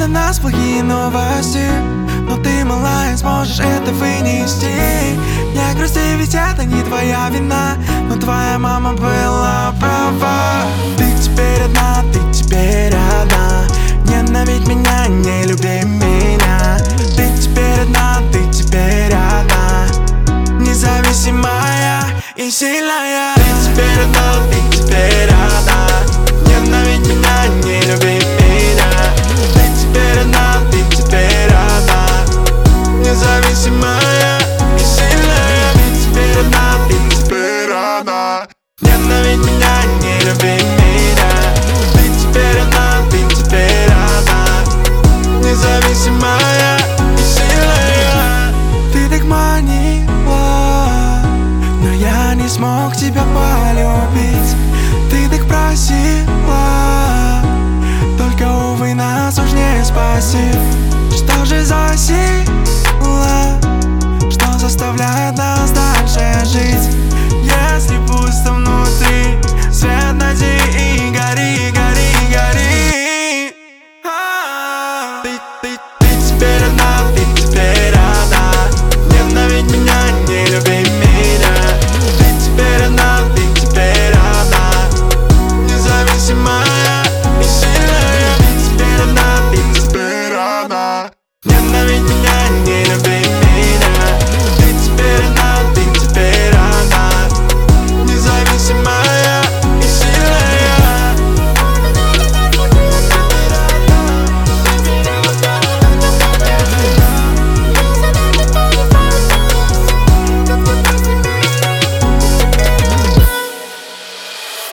нас плохие новости, но ты, малая, сможешь это вынести. Не грусти, ведь это не твоя вина, но твоя мама была права. Ты теперь одна, ты теперь одна. Ненавидь меня, не люби меня. Ты теперь одна, ты теперь одна. Независимая и сильная. Ты теперь одна, ты теперь одна. Ненавидь меня, не люби меня. Ты теперь одна, ты теперь одна. Независимая и сильная. Ты теперь одна, ты теперь одна. Ненавидь меня, не люби меня. Ты теперь одна, ты теперь одна. Независимая и сильная. Ты так манила, но я не смог тебя полюбить. Ты так просила, только, увы, нас уж не спасти. Что же за сила, что заставляет нас дальше жить? Если пусто внутри,